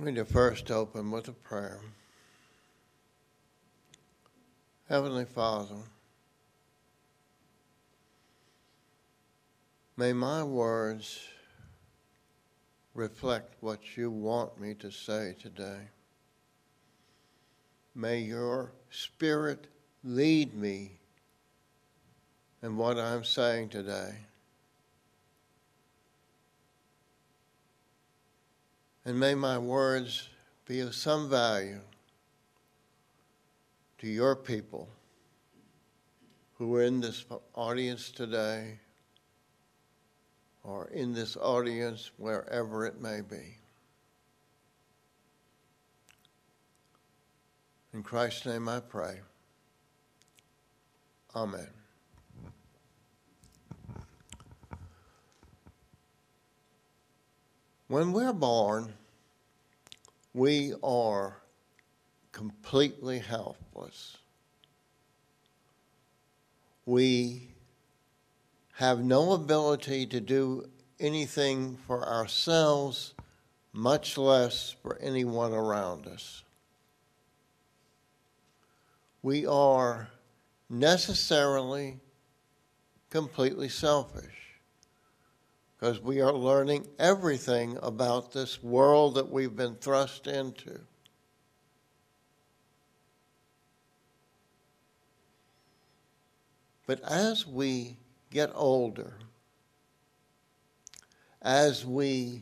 I'm going to first open with a prayer. Heavenly Father, may my words reflect what you want me to say today. May your Spirit lead me in what I'm saying today. And may my words be of some value to your people who are in this audience today or in this audience wherever it may be. In Christ's name I pray. Amen. When we're born, we are completely helpless. We have no ability to do anything for ourselves, much less for anyone around us. We are necessarily completely selfish because we are learning everything about this world that we've been thrust into. But as we get older, as we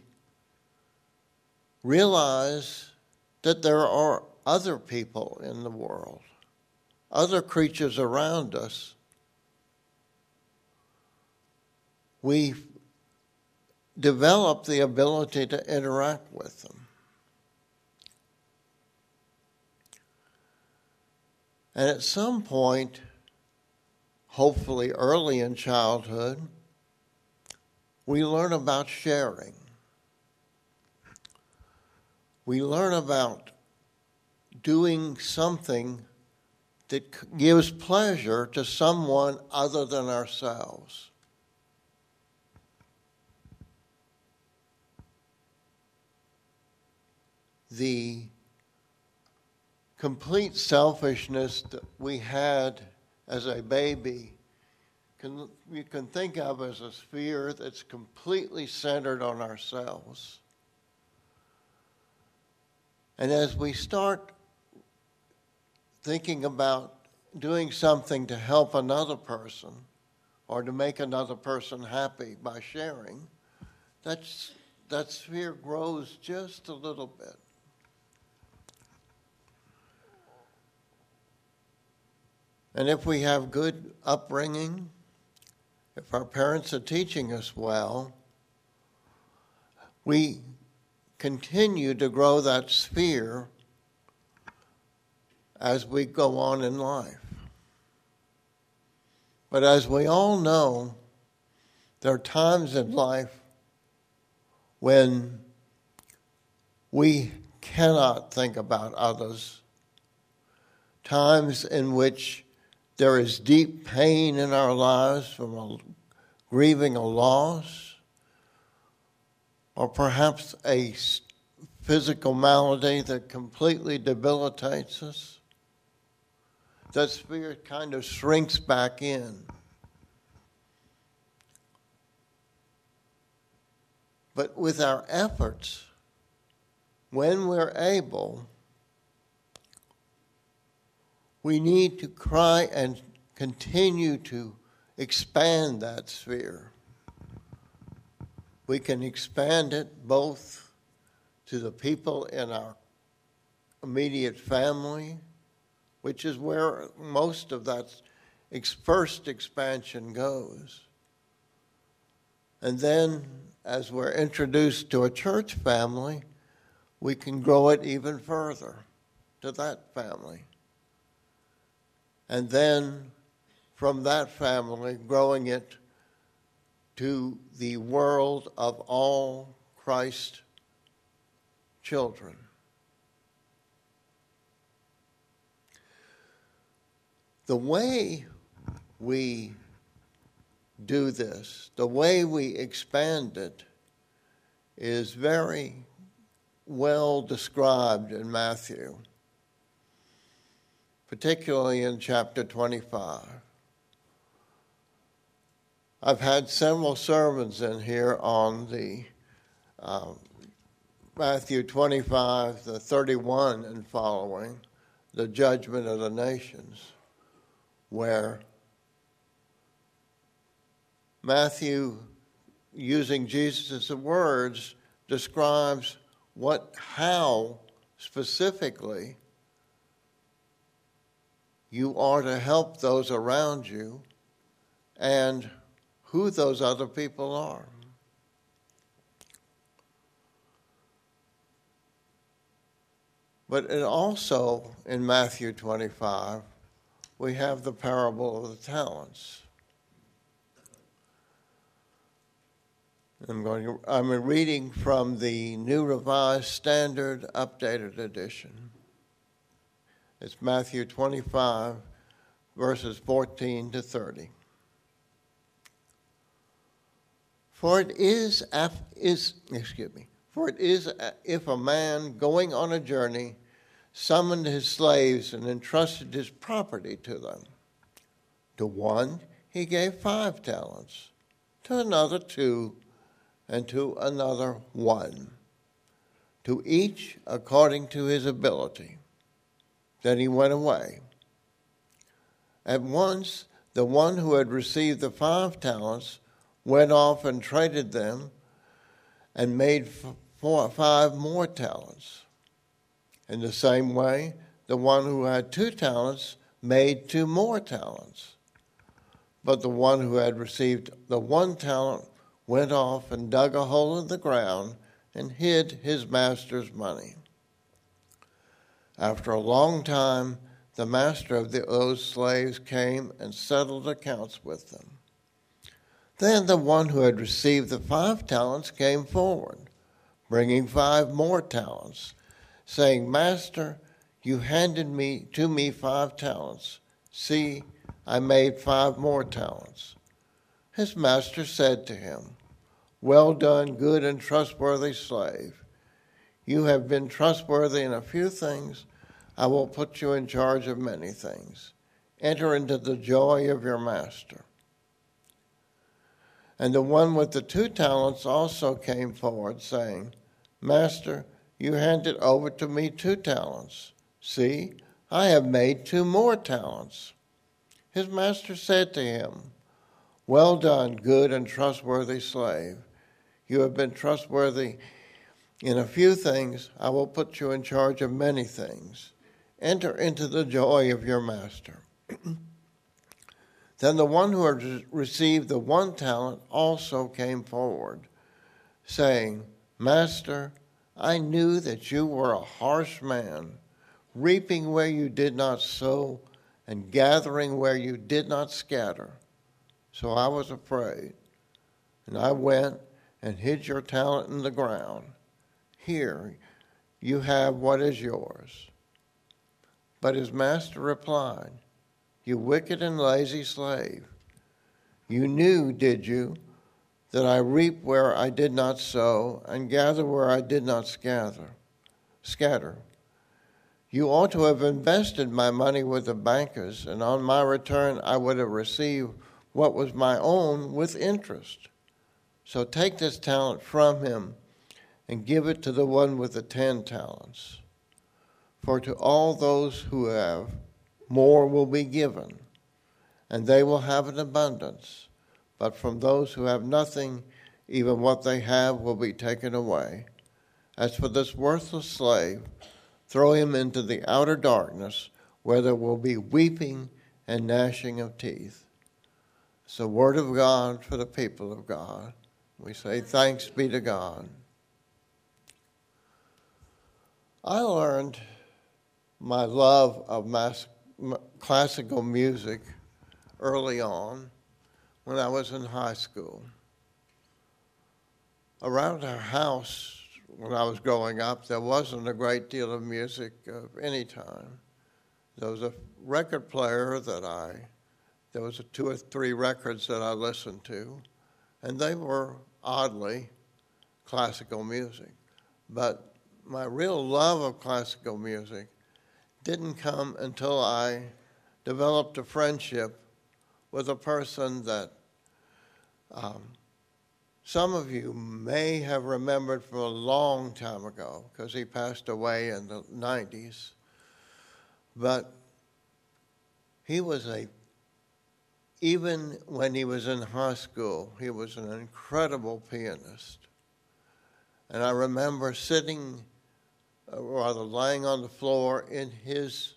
realize that there are other people in the world, other creatures around us, we develop the ability to interact with them. And at some point, hopefully early in childhood, we learn about sharing. We learn about doing something that gives pleasure to someone other than ourselves. The complete selfishness that we had as a baby, you can think of as a sphere that's completely centered on ourselves. And as we start thinking about doing something to help another person or to make another person happy by sharing, that sphere grows just a little bit. And if we have good upbringing, if our parents are teaching us well, we continue to grow that sphere as we go on in life. But as we all know, there are times in life when we cannot think about others, times in which there is deep pain in our lives from grieving a loss, or perhaps a physical malady that completely debilitates us. That spirit kind of shrinks back in. But with our efforts, when we're able, we need to try and continue to expand that sphere. We can expand it both to the people in our immediate family, which is where most of that first expansion goes. And then, as we're introduced to a church family, we can grow it even further to that family. And then, from that family, growing it to the world of all Christ children. The way we do this, the way we expand it, is very well described in Matthew, particularly in chapter 25. I've had several sermons in here on the Matthew 25, the 31 and following, the judgment of the nations, where Matthew, using Jesus' words, describes how specifically you are to help those around you and who those other people are. But it also, in Matthew 25, we have the parable of the talents. I'm reading from the New Revised Standard Updated Edition. It's Matthew 25, verses 14 to 30. For it is if a man going on a journey summoned his slaves and entrusted his property to them. To one he gave 5 talents, to another 2, and to another 1, to each according to his ability. Then he went away. At once the one who had received the 5 talents went off and traded them and made 5 more talents. In the same way, the one who had 2 talents made 2 more talents. But the one who had received the 1 talent went off and dug a hole in the ground and hid his master's money. After a long time, the master of those slaves came and settled accounts with them. Then the one who had received the 5 talents came forward, bringing 5 more talents, saying, Master, you handed to me 5 talents. See, I made 5 more talents. His master said to him, Well done, good and trustworthy slave. You have been trustworthy in a few things. I will put you in charge of many things. Enter into the joy of your master. And the one with the 2 talents also came forward, saying, Master, you handed over to me 2 talents. See, I have made 2 more talents. His master said to him, Well done, good and trustworthy slave. You have been trustworthy in a few things. I will put you in charge of many things. Enter into the joy of your master. Then the one who had received the 1 talent also came forward, saying, Master, I knew that you were a harsh man, reaping where you did not sow and gathering where you did not scatter. So I was afraid, and I went and hid your talent in the ground. Here, you have what is yours. But his master replied, You wicked and lazy slave, you knew, did you, that I reap where I did not sow and gather where I did not scatter. You ought to have invested my money with the bankers, and on my return I would have received what was my own with interest. So take this talent from him and give it to the one with the 10 talents. For to all those who have, more will be given, and they will have an abundance. But from those who have nothing, even what they have will be taken away. As for this worthless slave, throw him into the outer darkness, where there will be weeping and gnashing of teeth. It's the word of God for the people of God. We say thanks be to God. I learned my love of classical music early on when I was in high school. Around our house, when I was growing up, there wasn't a great deal of music of any time. There was a record player there was 2 or 3 records that I listened to, and they were oddly classical music. But my real love of classical music didn't come until I developed a friendship with a person that some of you may have remembered from a long time ago, because he passed away in the 90s. But he was even when he was in high school, he was an incredible pianist. And I remember sitting, rather lying on the floor in his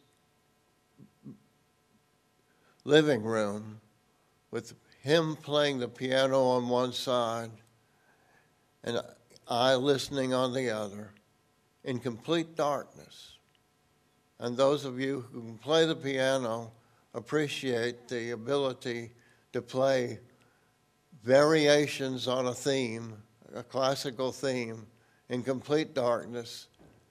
living room with him playing the piano on one side and I listening on the other in complete darkness. And those of you who can play the piano appreciate the ability to play variations on a theme, a classical theme, in complete darkness.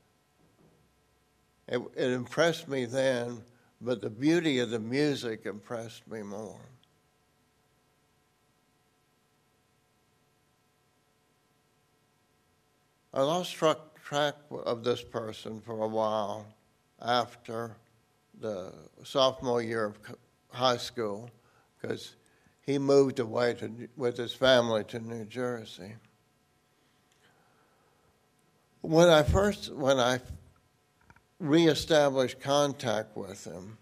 It impressed me then, but the beauty of the music impressed me more. I lost track of this person for a while after the sophomore year of high school, because he moved away with his family to New Jersey. When I reestablished contact with him,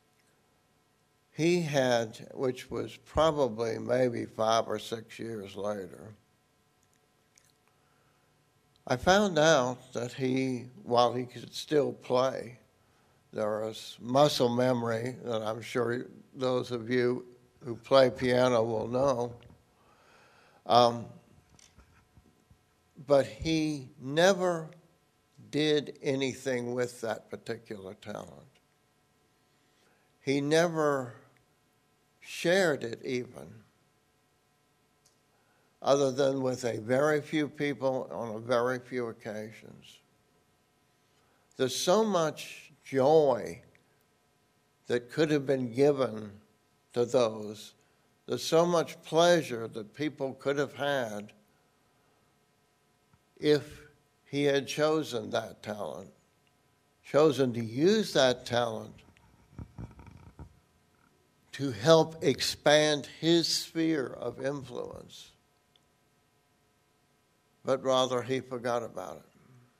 he had, which was probably maybe 5 or 6 years later, I found out that while he could still play, there was muscle memory that I'm sure those of you who play piano will know. But he never did anything with that particular talent. He never shared it even, other than with a very few people on a very few occasions. There's so much joy that could have been given to those. There's so much pleasure that people could have had if he had chosen that talent, chosen to use that talent to help expand his sphere of influence. But rather he forgot about it.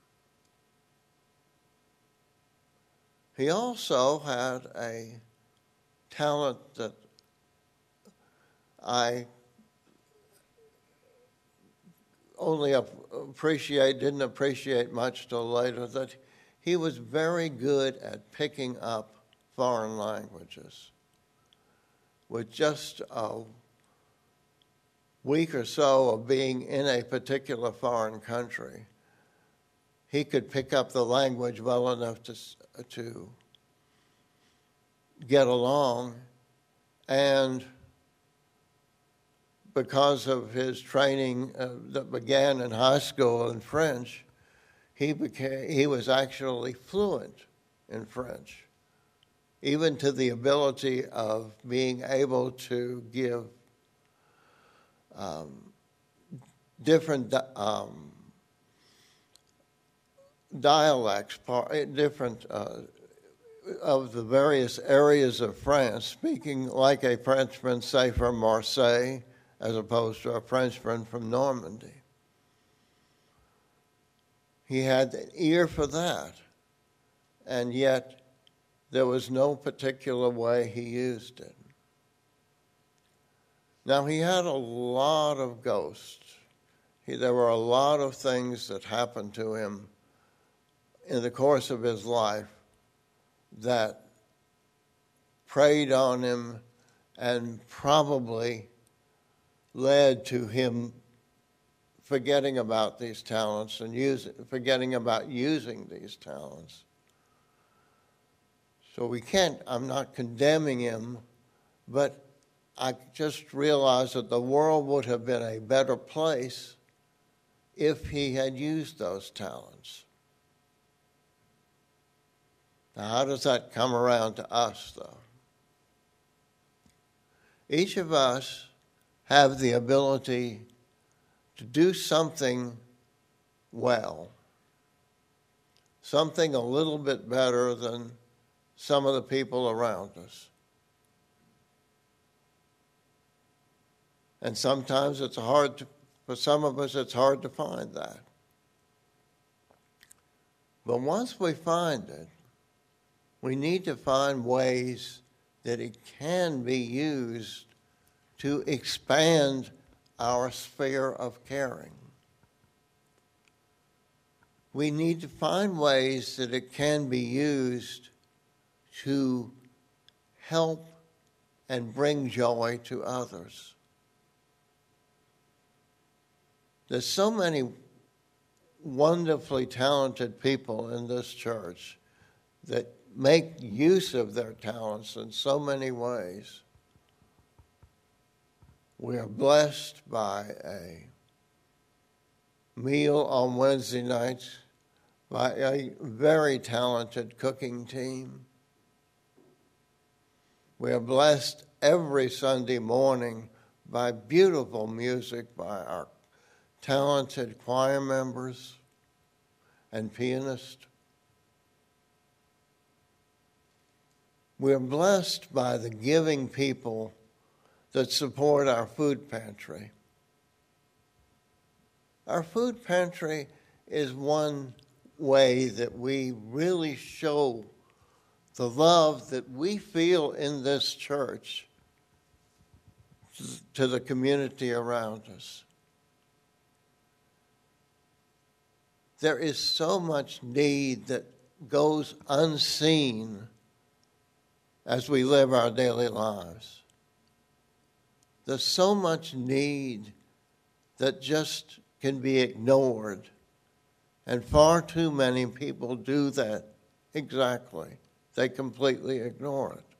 He also had a talent that I only didn't appreciate much till later, that he was very good at picking up foreign languages. With just a week or so of being in a particular foreign country, he could pick up the language well enough to get along, and because of his training that began in high school in French, he was actually fluent in French, even to the ability of being able to give different dialects, different of the various areas of France, speaking like a Frenchman, say, from Marseille, as opposed to a Frenchman from Normandy. He had an ear for that, and yet there was no particular way he used it. Now, he had a lot of ghosts. There were a lot of things that happened to him in the course of his life that preyed on him and probably led to him forgetting about these talents and forgetting about using these talents. So I'm not condemning him, but I just realized that the world would have been a better place if he had used those talents. Now, how does that come around to us, though? Each of us have the ability to do something well. something a little bit better than some of the people around us. And sometimes for some of us, it's hard to find that. But once we find it, we need to find ways that it can be used to expand our sphere of caring. We need to find ways that it can be used to help and bring joy to others. There's so many wonderfully talented people in this church that make use of their talents in so many ways. We are blessed by a meal on Wednesday nights by a very talented cooking team. We are blessed every Sunday morning by beautiful music by our talented choir members and pianists. We are blessed by the giving people that support our food pantry. Our food pantry is one way that we really show the love that we feel in this church to the community around us. There is so much need that goes unseen as we live our daily lives. There's so much need that just can be ignored, and far too many people do that exactly. They completely ignore it.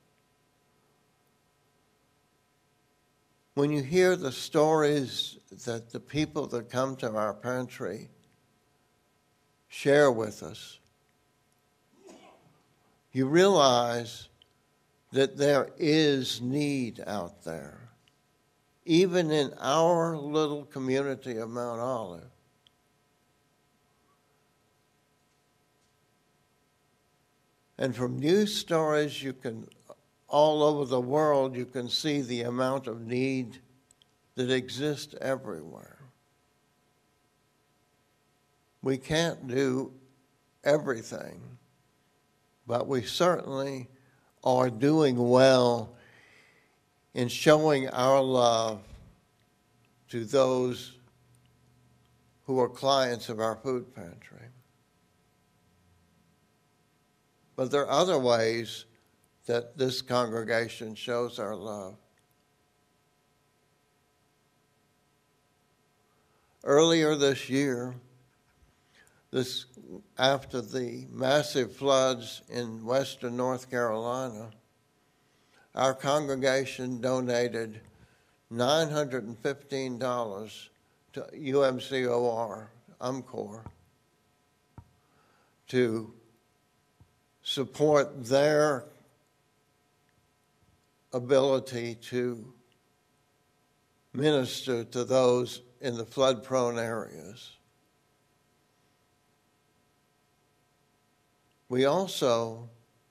When you hear the stories that the people that come to our pantry share with us, you realize that there is need out there, even in our little community of Mount Olive. And from news stories all over the world, you can see the amount of need that exists everywhere. We can't do everything, but we certainly are doing well in showing our love to those who are clients of our food pantry. But there are other ways that this congregation shows our love. Earlier this year, after the massive floods in western North Carolina, our congregation donated $915 to UMCOR, to support their ability to minister to those in the flood-prone areas. We also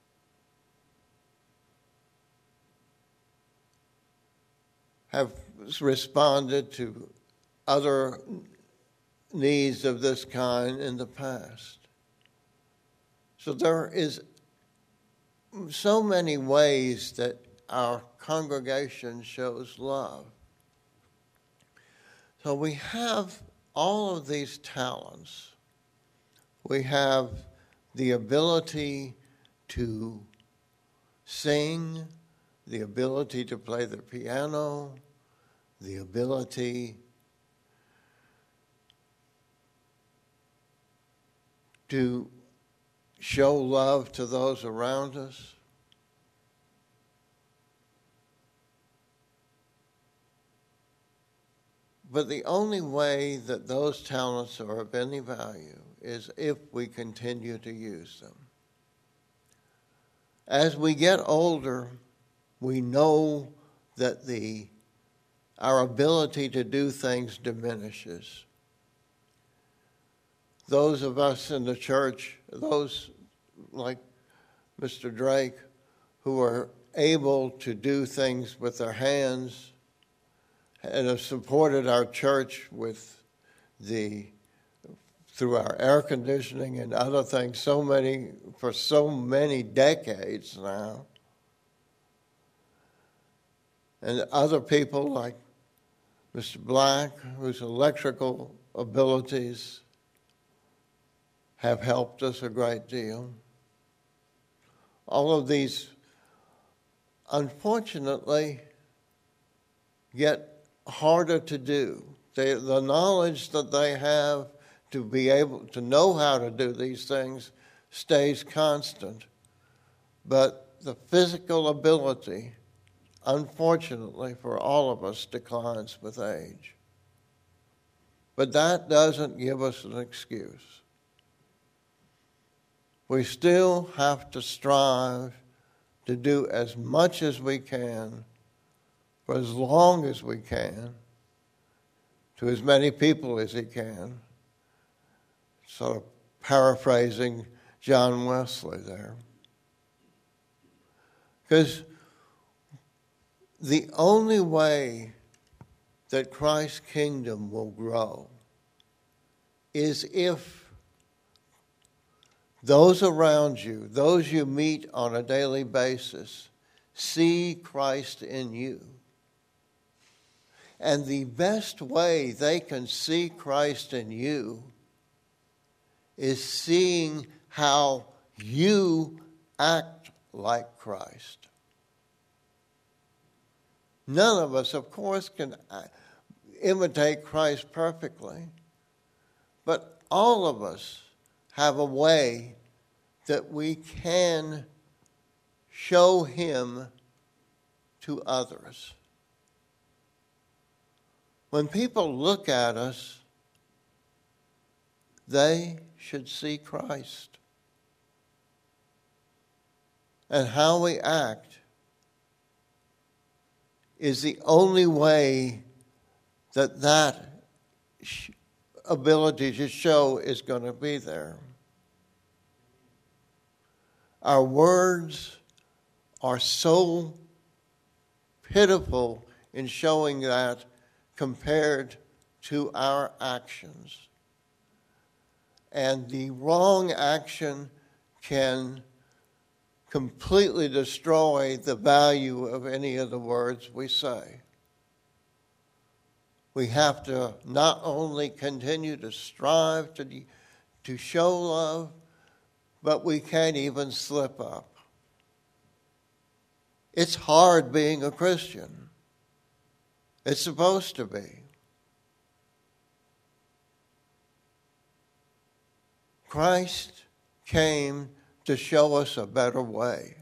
have responded to other needs of this kind in the past. So there is so many ways that our congregation shows love. So we have all of these talents. We have the ability to sing, the ability to play the piano, the ability to show love to those around us. But the only way that those talents are of any value is if we continue to use them. As we get older, we know that our ability to do things diminishes. those of us in the church, those like Mr. Drake, who are able to do things with their hands and have supported our church through our air conditioning and other things for so many decades now. And other people like Mr. Black, whose electrical abilities have helped us a great deal. All of these, unfortunately, get harder to do. The knowledge that they have to be able to know how to do these things stays constant. But the physical ability, unfortunately for all of us, declines with age. But that doesn't give us an excuse. We still have to strive to do as much as we can for as long as we can to as many people as he can. Sort of paraphrasing John Wesley there. Because the only way that Christ's kingdom will grow is if those around you, those you meet on a daily basis, see Christ in you. And the best way they can see Christ in you is seeing how you act like Christ. None of us, of course, can imitate Christ perfectly, but all of us have a way that we can show him to others. When people look at us, they should see Christ. And how we act is the only way that ability to show is going to be there. Our words are so pitiful in showing that compared to our actions. And the wrong action can completely destroy the value of any of the words we say. We have to not only continue to strive to show love, but we can't even slip up. It's hard being a Christian. It's supposed to be. Christ came to show us a better way.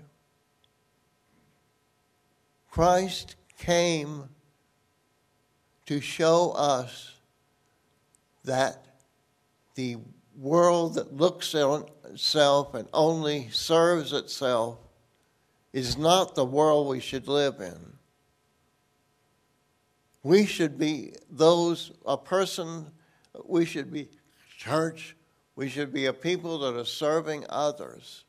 Christ came to show us that the world that looks at itself and only serves itself is not the world we should live in. We should be we should be church, we should be a people that are serving others.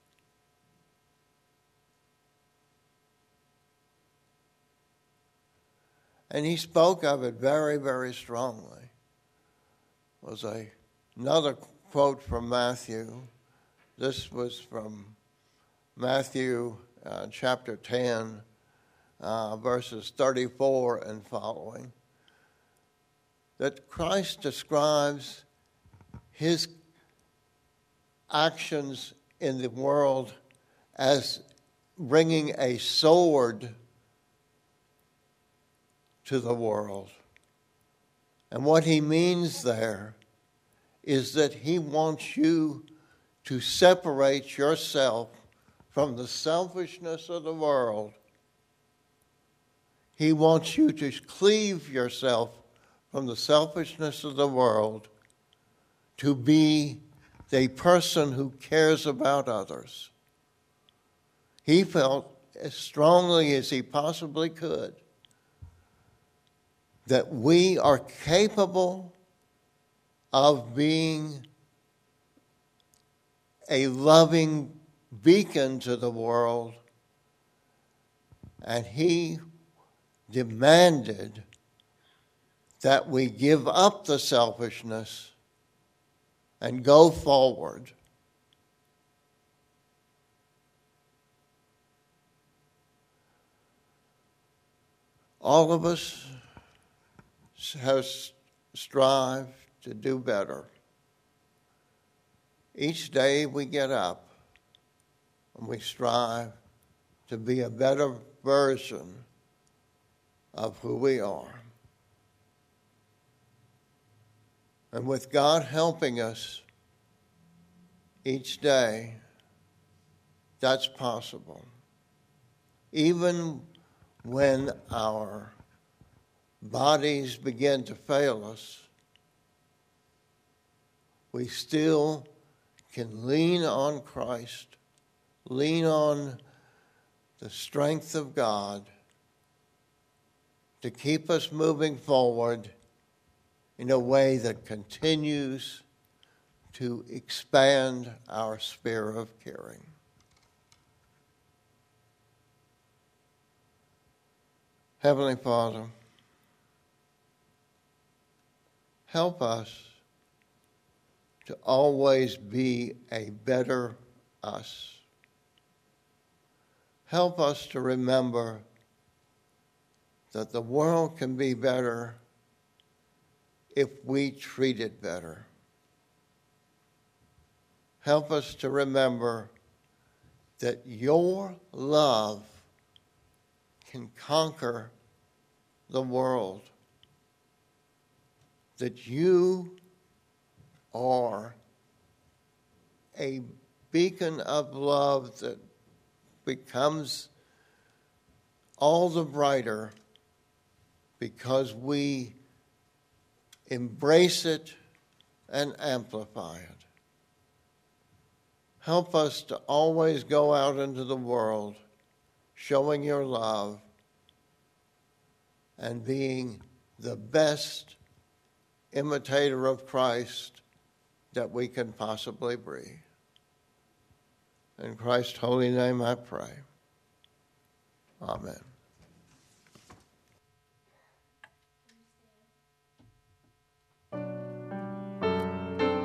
And he spoke of it very, very strongly. It was another quote from Matthew. This was from Matthew chapter 10, verses 34 and following, that Christ describes his actions in the world as bringing a sword to the world. And what he means there is that he wants you to separate yourself from the selfishness of the world. He wants you to cleave yourself from the selfishness of the world to be the person who cares about others. He felt as strongly as he possibly could that we are capable of being a loving beacon to the world, and he demanded that we give up the selfishness and go forward. All of us have strived to do better. Each day we get up and we strive to be a better version of who we are. And with God helping us each day, that's possible. Even when our bodies begin to fail us, we still can lean on Christ, lean on the strength of God to keep us moving forward in a way that continues to expand our sphere of caring. Heavenly Father, help us to always be a better us. Help us to remember that the world can be better if we treat it better. Help us to remember that your love can conquer the world, that you are a beacon of love that becomes all the brighter because we embrace it and amplify it. Help us to always go out into the world showing your love and being the best imitator of Christ that we can possibly be. In Christ's holy name I pray. Amen.